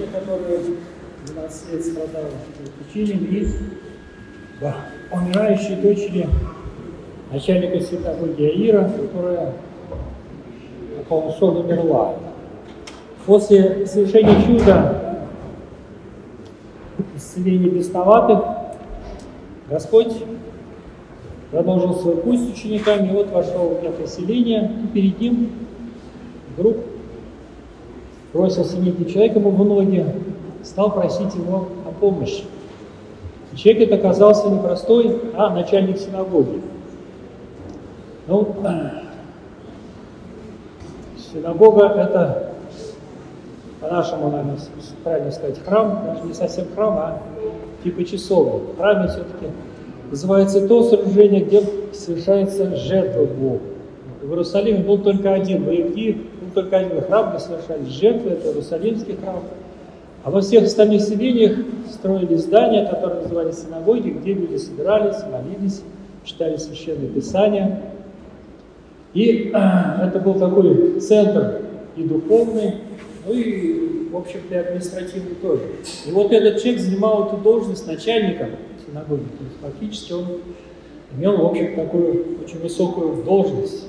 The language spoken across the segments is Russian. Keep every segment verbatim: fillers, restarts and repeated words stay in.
которая двенадцать лет страдала течением, и да, умирающей дочери начальника синагоги Яира, которая, как он ушел, умерла. После совершения чуда исцеления бесноватых Господь продолжил свой путь с учениками, и вот вошел в некое селение, и перед ним вдруг бросился некий человек ему в ноги, стал просить его о помощи. И человек этот оказался не простой, а начальник синагоги. Ну, синагога — это, по-нашему, наверное, правильно сказать, храм, даже не совсем храм, а типа часовня. В храме все-таки называется то сооружение, где совершается жертва Богу. В Иерусалиме был только один, в Иудее был только один храм, где совершались жертвы, это Иерусалимский храм. А во всех остальных селениях строили здания, которые назывались синагоги, где люди собирались, молились, читали Священное Писание. И э, это был такой центр и духовный, ну и, в общем-то, и административный тоже. И вот этот человек занимал эту должность начальника синагоги. То есть фактически он имел, в общем, такую очень высокую должность.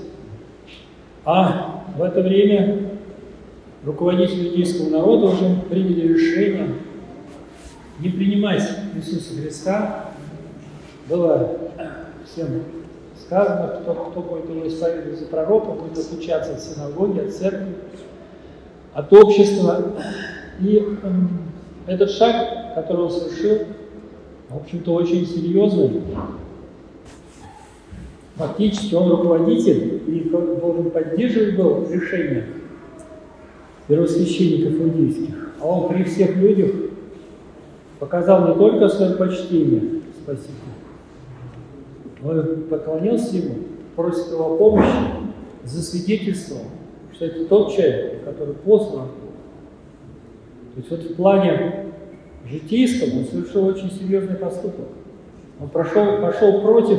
А в это время руководители иудейского народа уже приняли решение не принимать Иисуса Христа. Было всем сказано, кто, кто будет его исповедовать за пророка, будет отлучаться от синагоги, от церкви, от общества. И э, этот шаг, который он совершил, в общем-то, очень серьезный. Фактически он руководитель и должен поддерживать был решение первосвященников иудейских. А он при всех людях показал не только свое почтение Спасителю, но и поклонился ему, просит его о помощи, засвидетельствовал, что это тот человек, который послан. То есть вот в плане житейском он совершил очень серьезный поступок. Он прошел, пошел против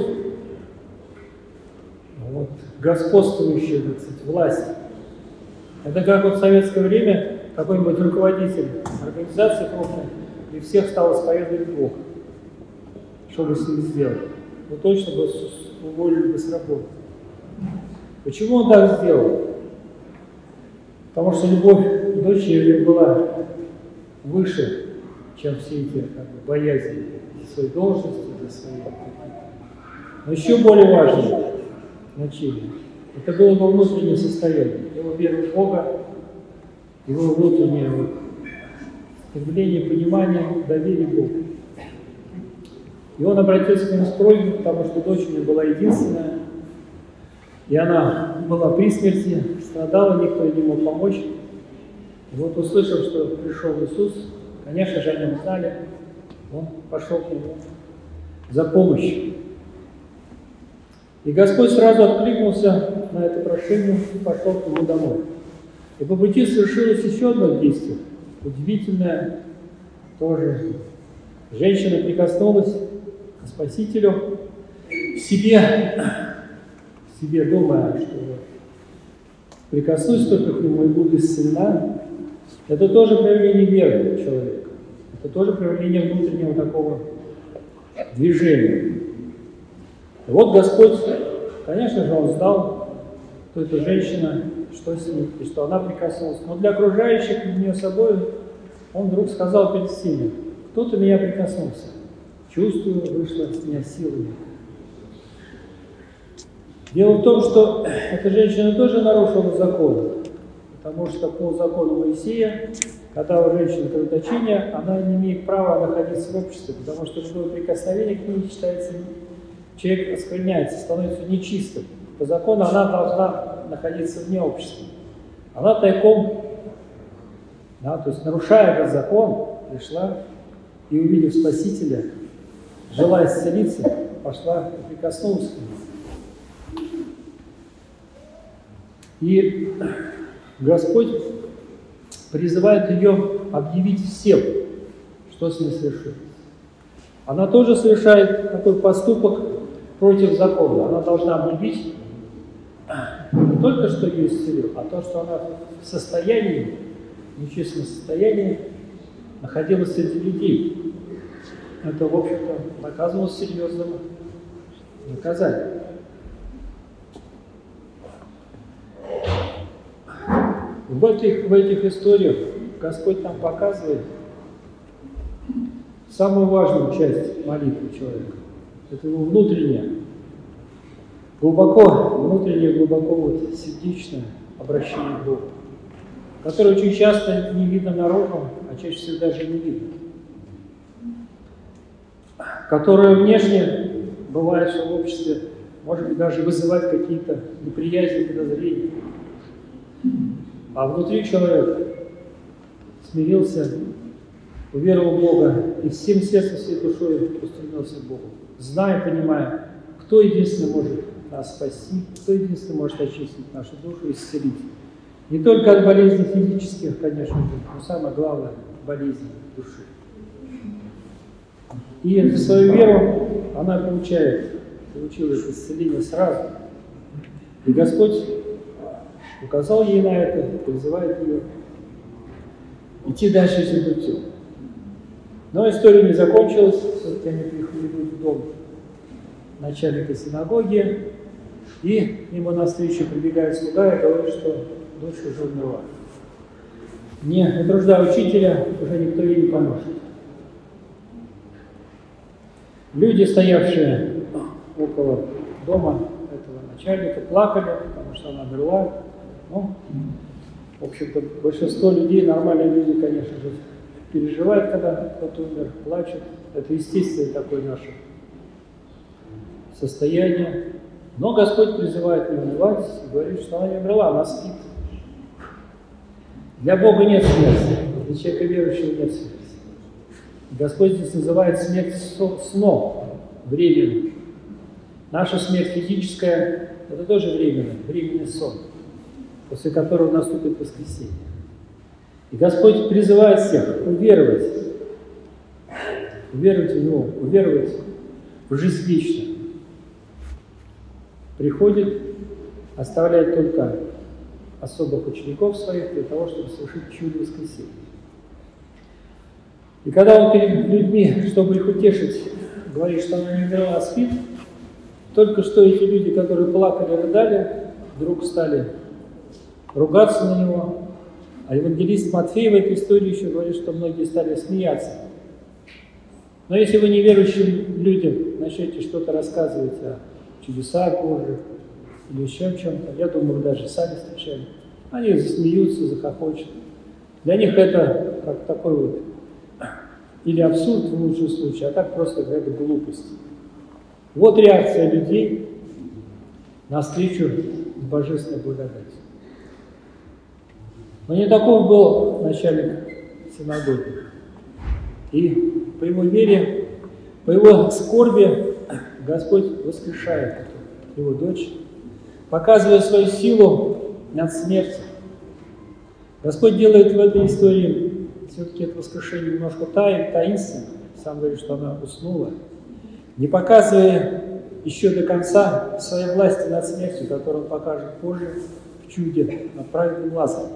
вот, господствующей, так сказать, власти. Это как вот в советское время какой-нибудь руководитель организации крупной и всех стал исповедовать Бога. Что бы с ним сделать? Ну точно бы уволили бы с работы. Почему он так сделал? Потому что любовь к дочери была выше, чем все эти как бы, боязни за своей должности, за свои. Но еще более важное значение — это было его внутреннее состояние, его вера в Бога, его внутреннее вот, стремление, понимание, доверие Богу. И он обратился к нему с просьбой, потому что дочь у него была единственная, и она была при смерти, страдала, никто ей не мог помочь. И вот услышав, что пришел Иисус, конечно же, они узнали, он пошел к нему за помощью. И Господь сразу откликнулся на это прошение и пошел к нему домой. И по пути совершилось еще одно действие, удивительное тоже. Женщина прикоснулась к Спасителю в себе, в себе думая, что прикоснусь только к нему и буду исцелена. Это тоже проявление веры человека. Это тоже проявление внутреннего такого движения. И вот Господь, конечно же, Он знал, что эта женщина, что с ней, и что она прикоснулась. Но для окружающих нее собой Он вдруг сказал перед всеми: кто-то меня прикоснулся. Чувствую, вышла с меня силами. Дело в том, что эта женщина тоже нарушила закон. Потому что по закону Моисея, когда у женщины кровоточение, она не имеет права находиться в обществе, потому что любое прикосновение к ней считается, человек оскверняется, становится нечистым. По закону она должна находиться вне общества. Она тайком, да, то есть нарушая этот закон, пришла и, увидев Спасителя, желая исцелиться, пошла и прикоснулась к нему. И Господь призывает ее объявить всем, что с ней совершилось. Она тоже совершает такой поступок против закона. Она должна объявить не только, что ее исцелил, а то, что она в состоянии, в нечестном состоянии, находилась среди людей. Это, в общем-то, наказывалось серьезным наказанием. В этих, в этих историях Господь нам показывает самую важную часть молитвы человека. Это его внутреннее, глубоко, внутреннее, глубоко вот сердечное обращение к Богу, которое очень часто не видно наружу, а чаще всего даже не видно. Которое внешне бывает, что в обществе может быть даже вызывать какие-то неприязни, подозрения. А внутри человек смирился, уверовал в Бога и всем сердцем, всей душой устремился к Богу, зная, понимая, кто единственный может нас спасти, кто единственный может очистить нашу душу и исцелить. Не только от болезней физических, конечно же, но самое главное – болезни души. И за свою веру она получает, получила это исцеление сразу. И Господь указал ей на это, призывает ее идти дальше этим путем. Но история не закончилась, все-таки они приехали в дом начальника синагоги, и ему навстречу прибегает слуга и говорит, что дочь уже умерла. Не утруждая учителя, уже никто ей не поможет. Люди, стоявшие около дома этого начальника, плакали, потому что она умерла. Ну, в общем-то, большинство людей, нормальные люди, конечно же, переживают, когда кто-то умер, плачут. Это естественное такое наше состояние. Но Господь призывает не унывать и говорит, что она не умерла, она спит. Для Бога нет смерти, для человека верующего нет смерти. Господь здесь называет смерть сном, временным. Наша смерть физическая – это тоже временный, временный сон, после которого наступит воскресенье. И Господь призывает всех уверовать, уверовать в Него, уверовать в жизнь вечную. Приходит, оставляет только особых учеников своих для того, чтобы совершить чудо воскресения. И когда Он перед людьми, чтобы их утешить, говорит, что она не умерла, а спит, только что эти люди, которые плакали, рыдали, вдруг стали ругаться на Него. А евангелист Матфей в этой истории еще говорит, что многие стали смеяться. Но если вы неверующим людям начнете что-то рассказывать о чудесах Божьих или еще о чем-то, я думаю, вы даже сами встречали, они засмеются, захохочут. Для них это как такой вот или абсурд в лучшем случае, а так просто какая-то глупость. Вот реакция людей на встречу с божественной благодатью. Но не таков был начальник синагоги. И по его вере, по его скорби Господь воскрешает его дочь, показывая свою силу над смертью. Господь делает в этой истории все-таки это воскрешение немножко таинственно. Сам говорит, что она уснула, не показывая еще до конца своей власти над смертью, которую он покажет позже в чуде над праведным Лазарем,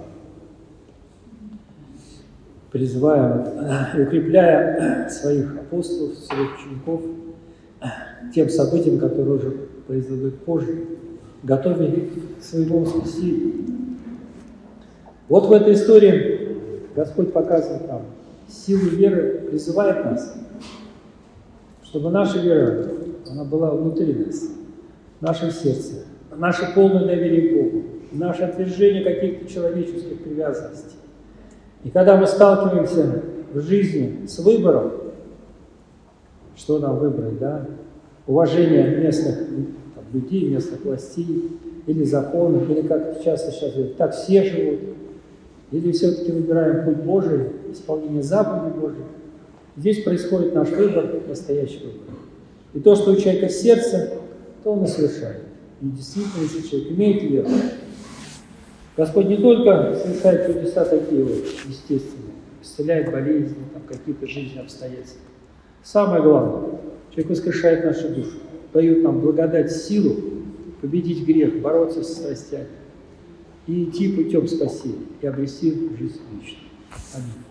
призывая и укрепляя своих апостолов, своих учеников тем событиям, которые уже произойдут позже, готовя их к своему воскресению. Вот в этой истории Господь показывает нам силу веры, призывает нас, чтобы наша вера, она была внутри нас, в нашем сердце, наше полное доверие к Богу, наше отвержение каких-то человеческих привязанностей. И когда мы сталкиваемся в жизни с выбором, что нам выбрать, да? Уважение местных там, людей, местных властей, или законов, или как часто сейчас говорят, так все живут, или все-таки выбираем путь Божий, исполнение заповедей Божьих. Здесь происходит наш выбор, настоящий выбор. И то, что у человека в сердце, то он и совершает. И действительно, если человек имеет веру, Господь не только совершает чудеса такие вот, естественные, исцеляет болезни, там, какие-то жизненные обстоятельства. Самое главное, человек воскрешает нашу душу, дает нам благодать, силу победить грех, бороться со страстями и идти путем спасения и обрести жизнь вечную. Аминь.